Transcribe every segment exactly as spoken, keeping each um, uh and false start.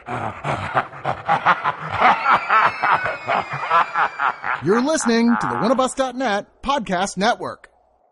You're listening to the Winnabus dot net podcast network.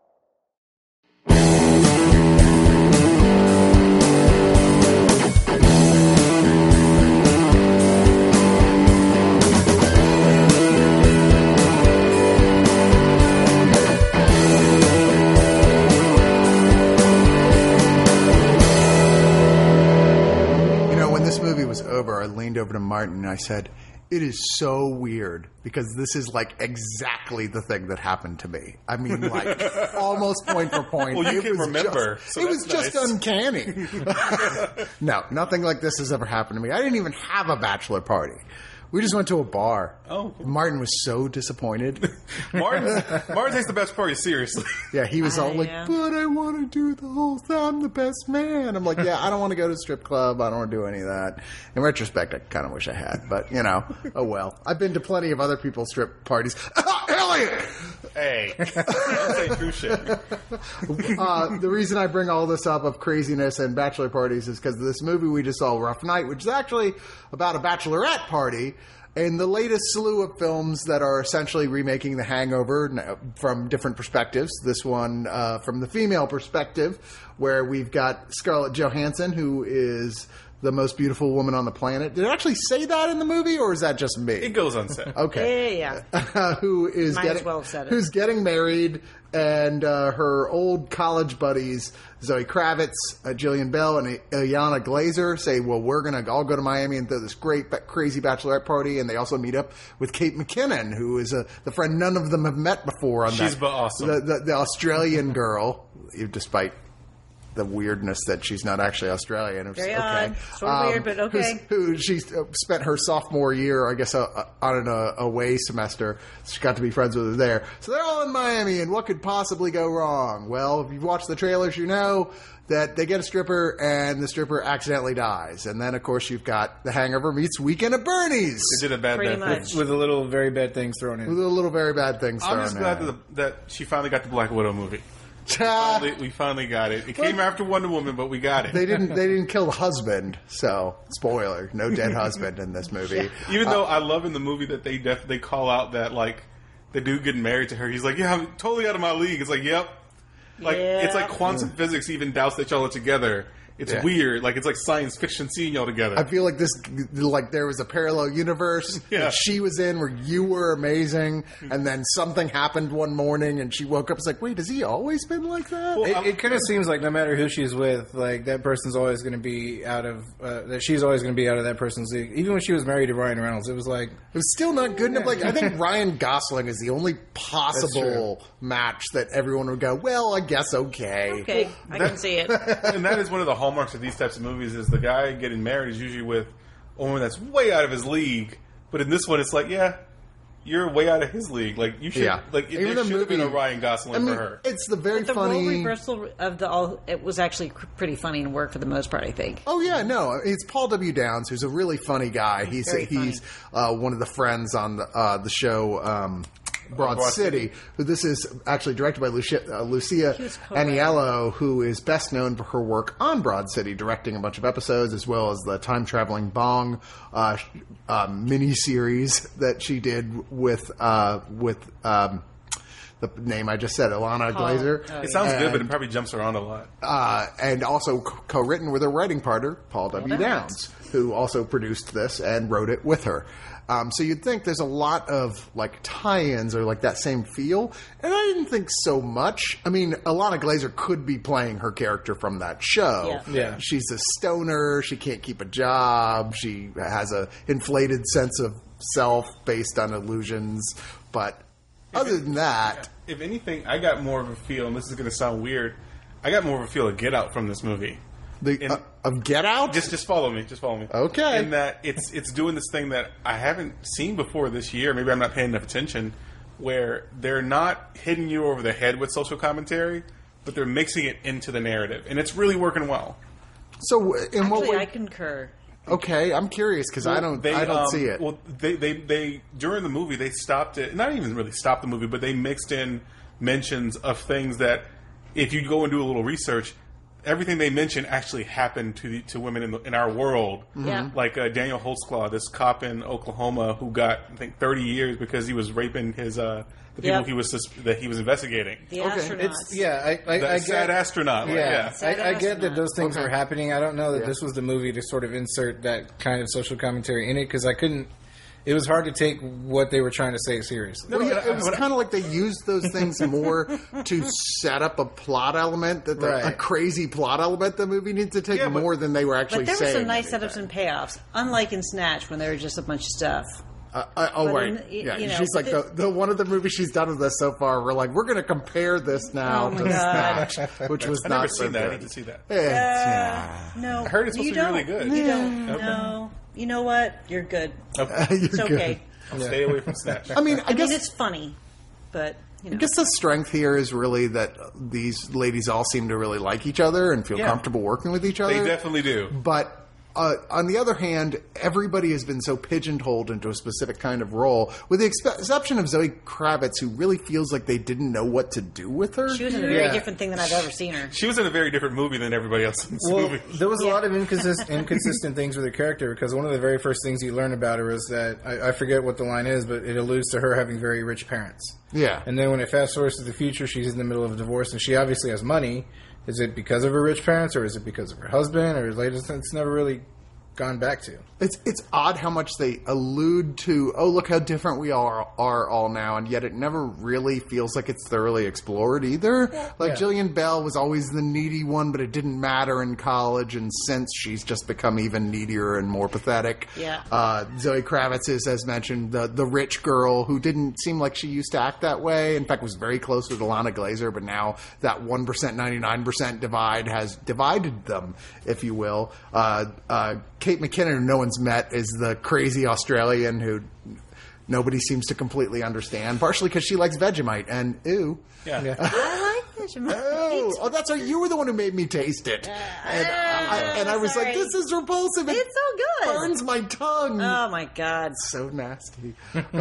Movie was over, I leaned over to Martin and I said, it is so weird because this is like exactly the thing that happened to me. I mean, like almost point for point. Well, you it can was remember. Just, so it was nice. just uncanny. No, nothing like this has ever happened to me. I didn't even have a bachelor party. We just went to a bar. Oh, cool. Martin was so disappointed. Martin, Martin takes the best party seriously. Yeah, he was all I like, am. but I want to do the whole thing. I'm the best man. I'm like, yeah, I don't want to go to a strip club. I don't want to do any of that. In retrospect, I kind of wish I had. But, you know, oh well. I've been to plenty of other people's strip parties. Elliot! Hey, don't say true shit. Uh, the reason I bring all this up of craziness and bachelor parties is because of this movie we just saw, Rough Night, which is actually about a bachelorette party. And the latest slew of films that are essentially remaking The Hangover from different perspectives. This one uh, from the female perspective, where we've got Scarlett Johansson, who is the most beautiful woman on the planet. Did it actually say that in the movie, or is that just me? It goes unsaid. Okay. Yeah, yeah. Uh, who is Might getting, as well have said it. who's getting married, and uh, her old college buddies, Zoe Kravitz, uh, Jillian Bell, and Ileana Glazer, say, well, we're going to all go to Miami and throw this great, ba- crazy bachelorette party, and they also meet up with Kate McKinnon, who is a, the friend none of them have met before. On She's that, but awesome. The, the, the Australian girl, despite the weirdness that she's not actually Australian. It's, Very okay. odd. Sort of weird, but okay. Who, who she spent her sophomore year, I guess, uh, uh, on an uh, away semester. She got to be friends with her there. So they're all in Miami, and what could possibly go wrong? Well, if you've watched the trailers, you know that they get a stripper, and the stripper accidentally dies. And then, of course, you've got The Hangover meets Weekend at Bernie's. They did a bad Pretty bad much. thing. With a little very bad things thrown With in. a little very bad things I'm thrown just glad in. that, the, that she finally got the Black Widow movie. Ah, Finally- we finally got it. It came after Wonder Woman, but we got it. they didn't. They didn't kill the husband. So, spoiler: no dead husband in this movie. Even though I love in the movie that they def- they call out that like the dude getting married to her, he's like, yeah, I'm totally out of my league. It's like, yep. Like Yeah. it's like quantum physics even doubts that y'all are together. It's Yeah. weird. Like it's like science fiction seeing y'all together. I feel like this, like there was a parallel universe Yeah. that she was in where you were amazing, and then something happened one morning, and she woke up. It's like, wait, has he always been like that? Well, It, it kind of seems like no matter who she's with, like that person's always going to be out of uh, that. She's always going to be out of that person's league. Even when she was married to Ryan Reynolds, it was like It was still not good enough. Like I think Ryan Gosling is the only possible match that everyone would go, well, I guess okay. Okay, I can see it. And that is one of the hallmarks of these types of movies is the guy getting married is usually with a woman that's way out of his league. But in this one, it's like, yeah, you're way out of his league. Like you should, Yeah. like Even there the should have been a movie- Ryan Gosling I mean, for her. it's the very The role funny. reversal of the all it was actually cr- pretty funny and worked for the most part. I think. Oh yeah, no, it's Paul W. Downs, who's a really funny guy. He's Very he's uh, one of the friends on the uh, the show um, Broad, Broad City. City. Who this is actually directed by Lucia, uh, Lucia He was co-writer. Aniello, who is best known for her work on Broad City, directing a bunch of episodes as well as the time traveling Bong uh, sh- uh, miniseries that she did with uh, with. Um, the name I just said, Ilana Glazer. Oh, It sounds good, but And- it probably jumps around a lot. uh, and also co- co-written with her writing partner, Paul W. Downs, who also produced this and wrote it with her. Um, so you'd think there's a lot of like tie-ins or like that same feel, and I didn't think so much. I mean, Ilana Glazer could be playing her character from that show. Yeah. Yeah. She's a stoner. She can't keep a job. She has a inflated sense of self based on illusions. But other than that, If anything, I got more of a feel, and this is going to sound weird, I got more of a feel of Get Out from this movie. the And- uh, of Get Out. Just, just follow me. Just follow me. Okay. In that it's it's doing this thing that I haven't seen before this year. Maybe I'm not paying enough attention. Where they're not hitting you over the head with social commentary, but they're mixing it into the narrative, and it's really working well. so, in what Actually, way? I concur. Okay, I'm curious because I don't, They, I don't um, see it. Well, they, they, they during the movie they stopped it. Not even really stopped the movie, but they mixed in mentions of things that, if you go and do a little research, everything they mention actually happened to the, to women in, the, in our world. Yeah. Like uh, Daniel Holtzclaw, this cop in Oklahoma who got, I think, thirty years because he was raping his uh, the people Yep. he was sus- that he was investigating. The Okay. astronauts. It's yeah, I I, The I sad get astronaut. like, yeah, yeah. Sad I, I get that astronaut. those things Okay. were happening. I don't know that Yeah. this was the movie to sort of insert that kind of social commentary in it because I couldn't. It was hard to take what they were trying to say seriously. No, Well, yeah, I- it was I- kind of like they used those things more to set up a plot element that the, Right. a crazy plot element the movie needs to take Yeah, but- more than they were actually But there were saying. some nice anything. setups and payoffs, unlike in Snatch when they were just a bunch of stuff. Uh, uh, oh, But right. in- y- yeah, you know, she's like, but the, the one of the movies she's done with this so far, we're like, we're going to compare this now Oh my to God. Snatch, which was I've not never so seen that. I good. need to see that. Eh, yeah. No, I heard it's supposed you to be really don't. good. You don't. Okay. No, you know what? You're good. Okay. You're It's okay. good. I'll stay away from Snatch. I mean, I, I guess mean, it's funny, but you know. I guess the strength here is really that these ladies all seem to really like each other and feel Yeah. comfortable working with each other. They definitely do. But uh, on the other hand, everybody has been so pigeonholed into a specific kind of role, with the expe- exception of Zoe Kravitz, who really feels like they didn't know what to do with her. She was in a very Yeah. different thing than I've ever seen her. She was in a very different movie than everybody else in this Well, movie. there was a Yeah. lot of inconsistent, inconsistent things with her character because one of the very first things you learn about her is that I, I forget what the line is, but it alludes to her having very rich parents. Yeah. And then when it fast forwards to the future, she's in the middle of a divorce, and she obviously has money. Is it because of her rich parents, or is it because of her husband, or his latest? It's never really gone back to. It's it's odd how much they allude to, oh, look how different we are, are all now, and yet it never really feels like it's thoroughly explored either. Like, Yeah. Jillian Bell was always the needy one, but it didn't matter in college, and since she's just become even needier and more pathetic. Yeah. Uh, Zoe Kravitz is, as mentioned, the, the rich girl who didn't seem like she used to act that way. In fact, was very close with Alana Glazer, but now that one percent, ninety-nine percent divide has divided them, if you will. Uh, uh, Kate McKinnon, who no one's met, is the crazy Australian who nobody seems to completely understand, partially because she likes Vegemite, and ew. Yeah. Yeah. I like Vegemite. Oh, oh, that's right. You were the one who made me taste it, and I, and I was sorry. like, "This is repulsive. It It's so good. burns my tongue." Oh my god. So nasty.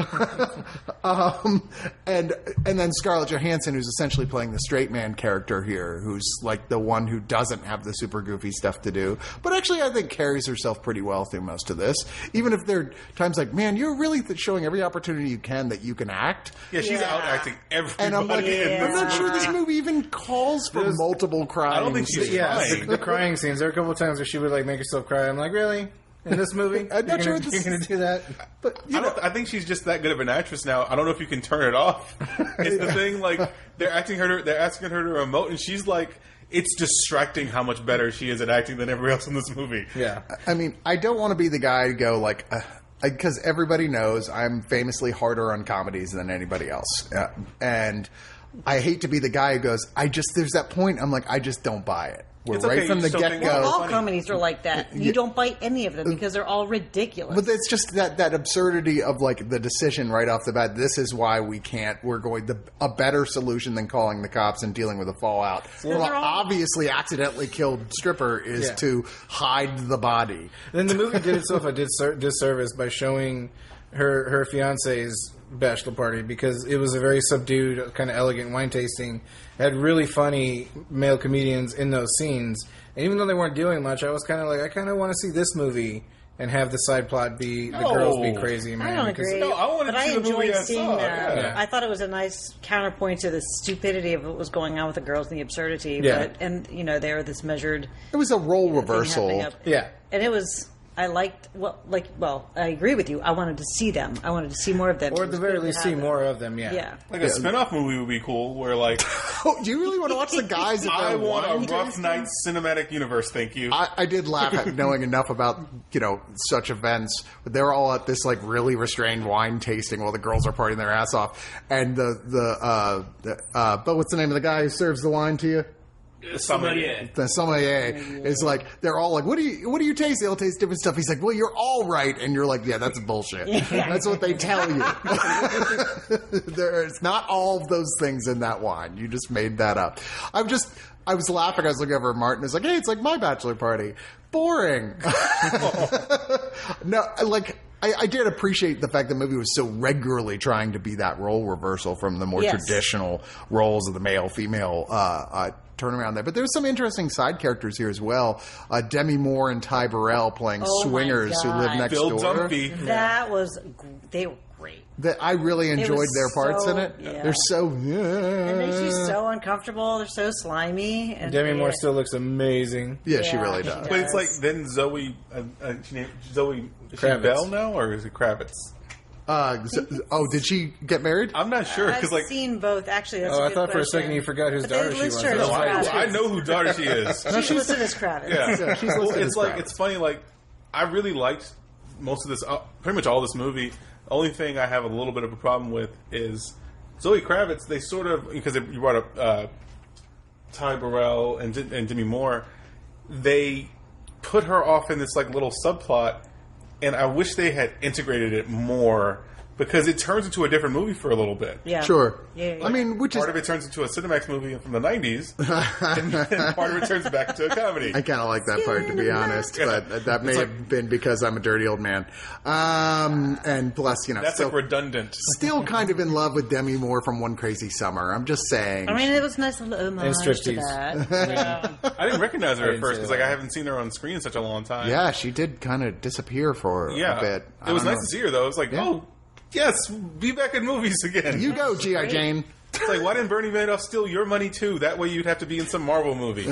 um, and and then Scarlett Johansson, who's essentially playing the straight man character here, who's like the one who doesn't have the super goofy stuff to do, but actually I think carries herself pretty well through most of this. Even if there are times like, man, you're really th- showing every opportunity you can that you can act. Yeah, she's Yeah. out acting everybody And I'm like, in I'm this not sure this movie. movie even calls for There's- multiple crying I don't think she's scenes. Yeah, crying. the, the crying scenes. There are a couple of times where she would like make herself cry. I'm like, really? In this movie? I'm not you're sure gonna, this- you're going to do that? But you I, know, don't, I think she's just that good of an actress now. I don't know if you can turn it off. It's the thing, like they're acting her, to, they're asking her to remote, and she's like, it's distracting how much better she is at acting than everybody else in this movie. Yeah. I mean, I don't want to be the guy to go like, because everybody knows I'm famously harder on comedies than anybody else, uh, and I hate to be the guy who goes, I just there's that point I'm like, I just don't buy it. We're It's right okay, from you the just don't get think- go. Well, All funny. comedies are like that. You don't bite any of them because they're all ridiculous. But it's just that that absurdity of like the decision right off the bat. This is why we can't. We're going the a better solution than calling the cops and dealing with the fallout. Well, they're all- obviously, accidentally killed stripper is Yeah. to hide the body. Then the movie did itself a dis- disservice by showing her her fiance's bachelor party because it was a very subdued, kind of elegant wine tasting. It had really funny male comedians in those scenes, and even though they weren't doing much, I was kind of like, I kind of want to see this movie and have the side plot be the No. girls be crazy. Man, I don't because- agree. No, I wanted but to I see the movie enjoyed I seeing saw, that. yeah. I thought it was a nice counterpoint to the stupidity of what was going on with the girls and the absurdity. Yeah. But and you know, they were this measured It was a role thing reversal. happening up. Yeah. And it was I liked well like well, I agree with you. I wanted to see them. I wanted to see more of them. Or It at was the very good to least, have see them. more of them. Yeah. Yeah. Like a spin-off movie would be cool, where like Oh, do you really want to watch the guys? At I their want wine a Rough tasting? Night cinematic universe. Thank you. I, I did laugh at knowing enough about, you know, such events. But they were all at this like really restrained wine tasting while the girls are partying their ass off. And the the uh, the, uh but what's the name of the guy who serves the wine to you? Sommelier. The sommelier is like, they're all like, what do you what do you taste? They all taste different stuff. He's like, well, you're all right, and you're like, yeah, that's bullshit. That's what they tell you. There's not all of those things in that wine. You just made that up. I'm just. I was laughing. I was looking over at Martin. It's like, hey, it's like my bachelor party. Boring. No, like. I, I did appreciate the fact the movie was so regularly trying to be that role reversal from the more Yes. traditional roles of the male female uh, uh, turnaround there. But there's some interesting side characters here as well. Uh, Demi Moore and Ty Burrell playing Oh, my swingers who live God. next Bill door. Dumpy. That was gr- they were great. That I really enjoyed was their parts so- in it. yeah. They're so. It makes you so uncomfortable. They're so slimy. And Demi Moore yeah. still looks amazing. Yeah, she Yeah, really she does. does. But it's like then Zoe, uh, uh, she named, Zoe is she Kravitz. Bell now, or is it Kravitz? Uh, so- oh, did she get married? I'm not sure I've because like seen both. Actually, that's Oh, a I good thought for a question. second you forgot whose But they daughter she list was. her as no, I, Kravitz. I know who daughter she is. She's listed as Kravitz. Yeah, Yeah, she's well, listed it's as like Kravitz. it's funny. Like I really liked most of this, uh, pretty much all this movie. The only thing I have a little bit of a problem with is Zoe Kravitz. They sort of because you brought up uh, Ty Burrell and and Demi Moore. They put her off in this like little subplot, and I wish they had integrated it more. Because it turns into a different movie for a little bit. Yeah. Sure. Yeah, yeah. I mean, which Part is of it turns into a Cinemax movie from the nineties, and then part of it turns back to a comedy. I kind of like that part, to be honest, Yeah. but that may It's have like- been because I'm a dirty old man. Um, and plus, you know, That's still, like redundant. still kind of in love with Demi Moore from One Crazy Summer. I'm just saying. I mean, it was a nice little homage to striptease. that. Yeah. I didn't recognize her I at didn't first say because that. like I haven't seen her on screen in such a long time. yeah, she did kind of disappear for yeah. a bit. I It was don't nice know. to see her though. It was like, Yeah. oh, yes, be back in movies again. You go, G I. Jane. It's like, why didn't Bernie Madoff steal your money too? That way you'd have to be in some Marvel movie.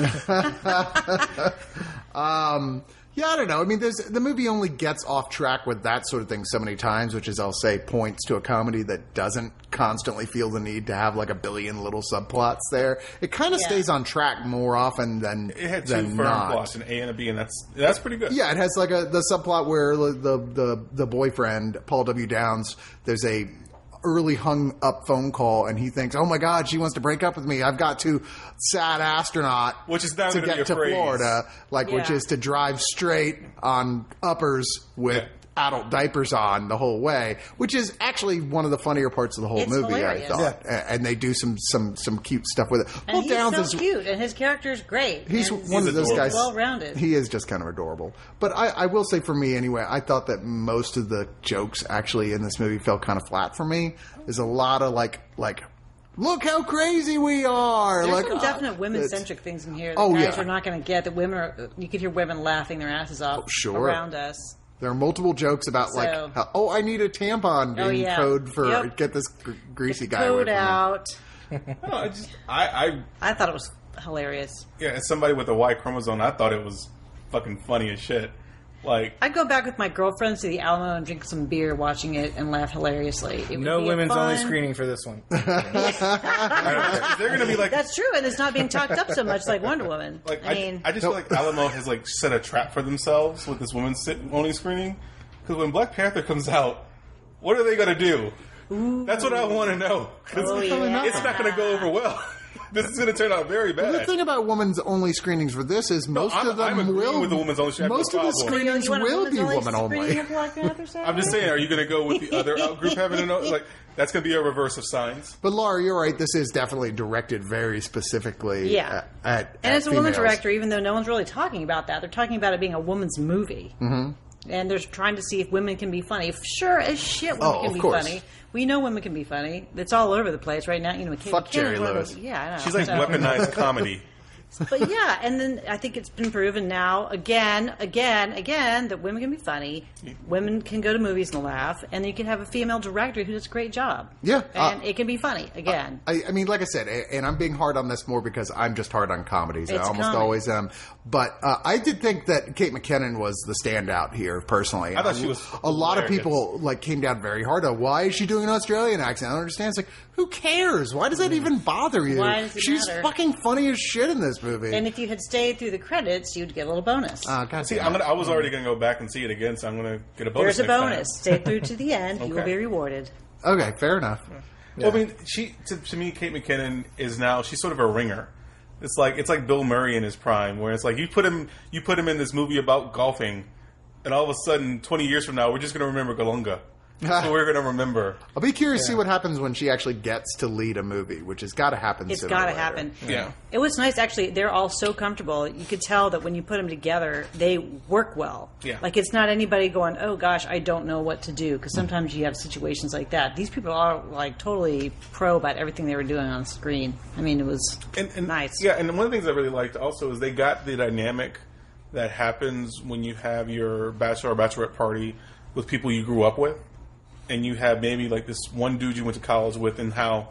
Um, yeah, I don't know. I mean, there's, the movie only gets off track with that sort of thing so many times, which is, I'll say, points to a comedy that doesn't constantly feel the need to have like a billion little subplots there. It kind of Yeah. stays on track more often than It had two than firm not. plots, an A and a B, and that's that's pretty good. Yeah, it has like a the subplot where the the the boyfriend Paul W. Downs. There's a early hung up phone call, and he thinks, "Oh my God, she wants to break up with me. I've got to sad astronaut, Which is now to gonna be get a to phrase. Florida, like which Yeah. is to drive straight on uppers with." Yeah. Adult diapers on the whole way, which is actually one of the funnier parts of the whole It's movie. hilarious. I thought, A- and they do some some some cute stuff with it. And Paul he's Downs so is cute, and his character is great. He's and one of those adorable. guys. Well-rounded. He is just kind of adorable. But I, I will say, for me anyway, I thought that most of the jokes actually in this movie felt kind of flat for me. There's a lot of like, like, look how crazy we are. There's like, some oh, definite women it's- centric things in here that Oh, guys yeah. are not going to get. That women are. You could hear women laughing their asses off Oh, sure. around us. There are multiple jokes about So- like, how, oh, I need a tampon being Oh, yeah. code for Yep. get this gr- greasy guy away Code from me. out. No, I just I, I I thought it was hilarious. yeah, as somebody with a Y chromosome, I thought it was fucking funny as shit. Like I'd go back with my girlfriends to the Alamo and drink some beer watching it and laugh hilariously. It would No be a women's fun- only screening for this one. I, they're gonna be like That's true, and it's not being talked up so much like Wonder Woman. Like I I, mean, I just feel like Alamo has like set a trap for themselves with this women's sit- only screening. Because when Black Panther comes out, what are they gonna do? That's what I want to know. 'Cause Oh, yeah. it's not gonna go over well. This is gonna turn out very The bad. thing about women's only screenings for this is most I'm- of them I'm agreeing will with the women's only screening. I have most no of the problem. screenings You want a will women's be woman screening only. of Black Panther Saturday? I'm just saying, are you gonna go with the other out group having a no? Like that's gonna be a reverse of Signs. But Laura, you're right. This is definitely directed very specifically. Yeah. At, at And at it's a woman females. director, even though no one's really talking about that. They're talking about it being a woman's movie. Mm-hmm. And they're trying to see if women can be funny. Sure as shit, women Oh, can of be course. funny. We know women can be funny. It's all over the place right now. You know, Kate Fuck McKinnon's Jerry one of those- Lewis. Yeah, I know. She's like So- weaponized comedy. But yeah, and then I think it's been proven now again, again, again that women can be funny. Women can go to movies and laugh, and you can have a female director who does a great job. Yeah, and uh, it can be funny again. I, I mean, like I said, a- and I'm being hard on this more because I'm just hard on comedies. I It's almost comedy. always am. But uh, I did think that Kate McKinnon was the standout here, personally. I thought she was A lot of hilarious. people like came down very hard on why is she doing an Australian accent? I don't understand. It's like, who cares? Why does that even bother you? Why does it She's matter? fucking funny as shit in this movie. And if you had stayed through the credits, you'd get a little bonus. uh, God See, damn I'm it. gonna, I was already gonna go back and see it again, so I'm gonna get a bonus. There's a next time. bonus. Stay through to the end. You will Okay. be rewarded. Okay, fair enough. Well, I mean, she to, to me, Kate McKinnon is now she's sort of a ringer. It's like it's like Bill Murray in his prime, where it's like you put him you put him in this movie about golfing, and all of a sudden, twenty years from now, we're just gonna remember Galunga. That's what we're going to remember. I'll be curious to see what happens when she actually gets to lead a movie, which has got to happen. It's got to happen. Yeah. It was nice, actually. They're all so comfortable. You could tell that when you put them together, they work well. Yeah. Like, it's not anybody going, oh, gosh, I don't know what to do. Because sometimes you have situations like that. These people are, like, totally pro about everything they were doing on screen. I mean, it was and, and, nice. Yeah, and one of the things I really liked also is they got the dynamic that happens when you have your bachelor or bachelorette party with people you grew up with. And you have maybe like this one dude you went to college with, and how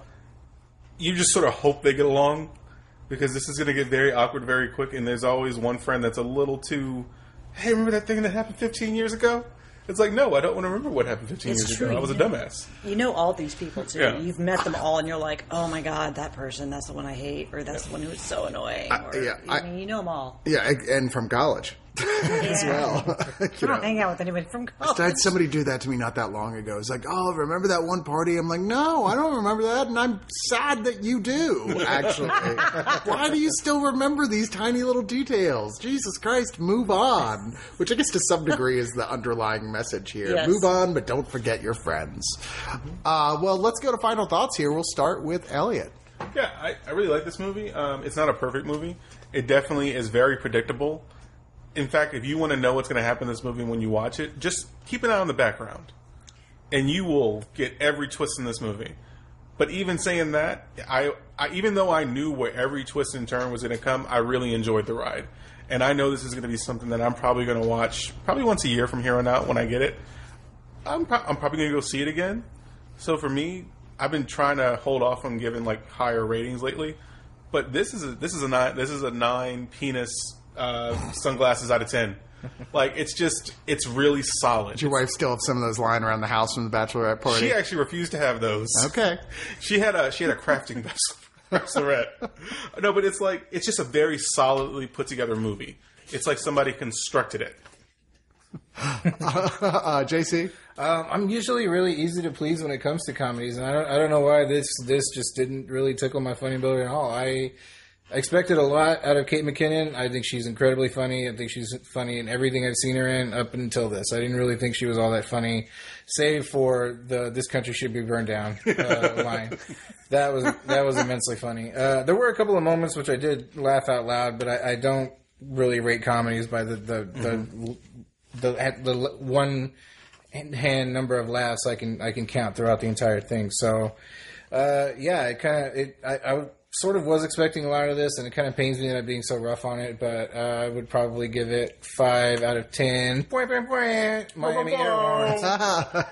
you just sort of hope they get along, because this is going to get very awkward very quick. And there's always one friend that's a little too, hey, remember that thing that happened fifteen years ago? It's like, no, I don't want to remember what happened fifteen It's years true. ago. I was a You know- dumbass. You know all these people, too. Yeah. You've met them all, and you're like, oh, my God, that person, that's the one I hate, or that's the one who's so annoying. Or, yeah, I, I- mean, you know them all. Yeah, and from college as well. I You don't know. hang out with anybody from college. I had somebody do that to me not that long ago. It's like, oh, remember that one party? I'm like, no, I don't remember that, and I'm sad that you do, actually. Why do you still remember these tiny little details? Jesus Christ, move on. Which I guess to some degree is the underlying message here. Yes. Move on, but don't forget your friends. Uh, well, let's go to final thoughts here. We'll start with Elliot. Yeah, I, I really like this movie. Um, it's not a perfect movie. It definitely is very predictable. In fact, if you want to know what's going to happen in this movie when you watch it, just keep an eye on the background, and you will get every twist in this movie. But even saying that, I, I even though I knew where every twist and turn was going to come, I really enjoyed the ride. And I know this is going to be something that I'm probably going to watch probably once a year from here on out when I get it. I'm, pro- I'm probably going to go see it again. So for me, I've been trying to hold off on giving like higher ratings lately. But this is a, this is a nine this is a nine penis uh, sunglasses out of ten. Like, it's just, it's really solid. Does your wife still have some of those lying around the house from the bachelorette party? She actually refused to have those. Okay. She had a she had a crafting bachelorette. No, but it's like, it's just a very solidly put together movie. It's like somebody constructed it. uh, J C? Um, I'm usually really easy to please when it comes to comedies, and I don't, I don't know why this this just didn't really tickle my funny bone at all. I expected a lot out of Kate McKinnon. I think she's incredibly funny. I think she's funny in everything I've seen her in up until this. I didn't really think she was all that funny, save for the "this country should be burned down" uh, line. That was that was immensely funny. Uh, there were a couple of moments which I did laugh out loud, but I, I don't really rate comedies by the the Mm-hmm. the, the, the, the one hand number of laughs I can I can count throughout the entire thing. So uh, yeah, it kind of it I, I sort of was expecting a lot of this, and it kind of pains me that I'm being so rough on it. But uh, I would probably give it five out of ten. Point, point, point. Miami Air Horns.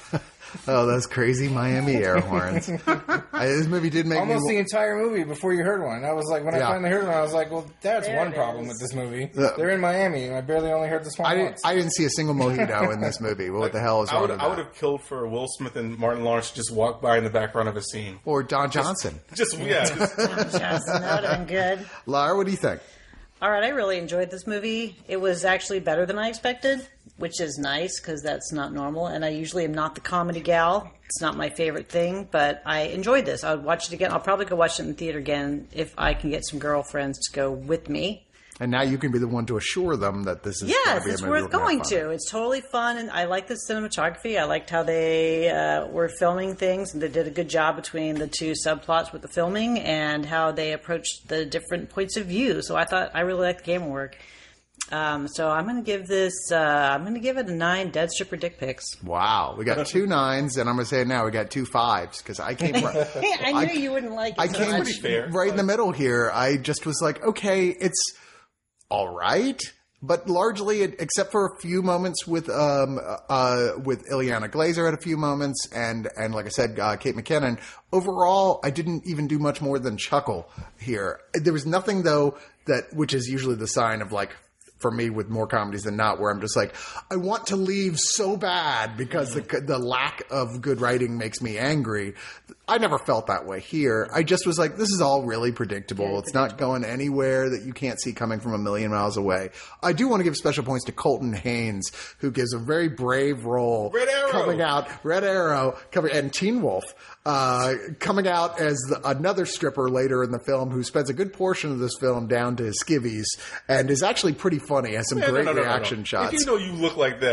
Oh, those crazy Miami air horns. I, this movie did make Almost me... the entire movie before you heard one. I was like, when Yeah. I finally heard one, I was like, well, that's There one it problem is. with this movie. Yeah. They're in Miami, and I barely only heard this one I didn't, once. I didn't see a single mojito in this movie. What the hell is I wrong would with I would that? have killed for Will Smith and Martin Lawrence to just walk by in the background of a scene. Or Don Johnson. Just yeah, just, Johnson, that would have been good. Lara, what do you think? All right, I really enjoyed this movie. It was actually better than I expected, which is nice because that's not normal. And I usually am not the comedy gal. It's not my favorite thing, but I enjoyed this. I would watch it again. I'll probably go watch it in the theater again if I can get some girlfriends to go with me. And now you can be the one to assure them that this is Yes, gonna be it's a movie worth we're gonna going have fun to. It's totally fun, and I like the cinematography. I liked how they uh, were filming things, and they did a good job between the two subplots with the filming and how they approached the different points of view. So I thought I really liked the camera work. Um, so I'm going to give this. Uh, I'm going to give it a nine. Dead stripper dick pics. Wow, we got two nines, and I'm going to say it now, we got two fives, because I came right, I knew I- you wouldn't like it. I so came much. pretty fair. right in the middle here. I just was like, okay, it's all right, but largely, it, except for a few moments with um uh with Ileana Glazer at a few moments, and and like I said, uh, Kate McKinnon. Overall, I didn't even do much more than chuckle here. There was nothing though that, which is usually the sign of like, for me with more comedies than not, where I'm just like, I want to leave so bad because the the lack of good writing makes me angry. I never felt that way here. I just was like, this is all really predictable. Very it's not going anywhere that you can't see coming from a million miles away. I do want to give special points to Colton Haynes, who gives a very brave role. Red Arrow. Coming out, Red Arrow, coming, and Teen Wolf, uh, coming out as the, another stripper later in the film who spends a good portion of this film down to his skivvies and is actually pretty funny, has some Yeah, no, great no, no, no, no. reaction shots. If you know you look like that,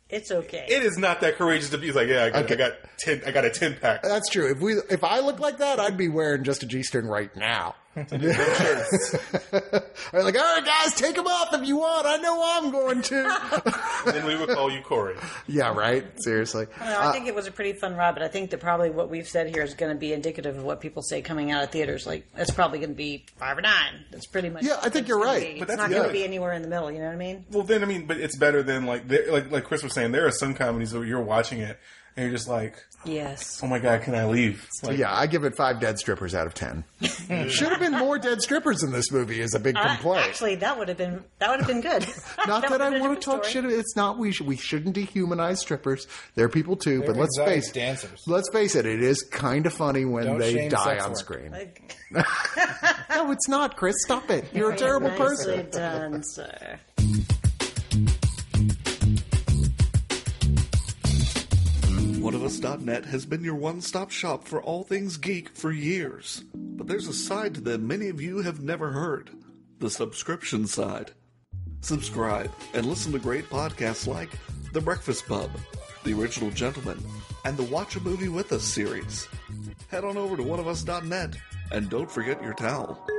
It's okay. It is not that courageous to be like, yeah, I got, Okay. I got ten, I got a ten pack. That's true. If we, if I look like that, I'd be wearing just a G-string right now. I'm like, all right, guys, take them off if you want. I know I'm going to. Then we would call you Corey. Yeah, right. Seriously. I, don't know, I think it was a pretty fun ride, but I think that probably what we've said here is going to be indicative of what people say coming out of theaters. Like, that's probably going to be five or nine. That's pretty much. Yeah, I think what it's you're gonna right. be. But It's that's not going to good. be anywhere in the middle. You know what I mean? Well, then I mean, but it's better than like, there- like, like Chris was saying. There are some comedies where you're watching it and you're just like, Yes. oh my god, can I leave? Like, Yeah, I give it five dead strippers out of ten. Should have been more dead strippers in this movie. Is a big Uh, complaint. actually, that would have been that would have been good. Not that, would have I been a want different to talk story. shit. It's not we should we shouldn't dehumanize strippers. They're people too. They're but let's exotic face dancers. let's face it. It is kind of funny when Don't they shame die sex on work. screen. Like, No, it's not, Chris. Stop it. You're a terrible nicely person. done, sir. one of us dot net has been your one-stop shop for all things geek for years. But there's a side to them many of you have never heard. The subscription side. Subscribe and listen to great podcasts like The Breakfast Pub, The Original Gentleman, and the Watch a Movie With Us series. Head on over to one of us dot net and don't forget your towel.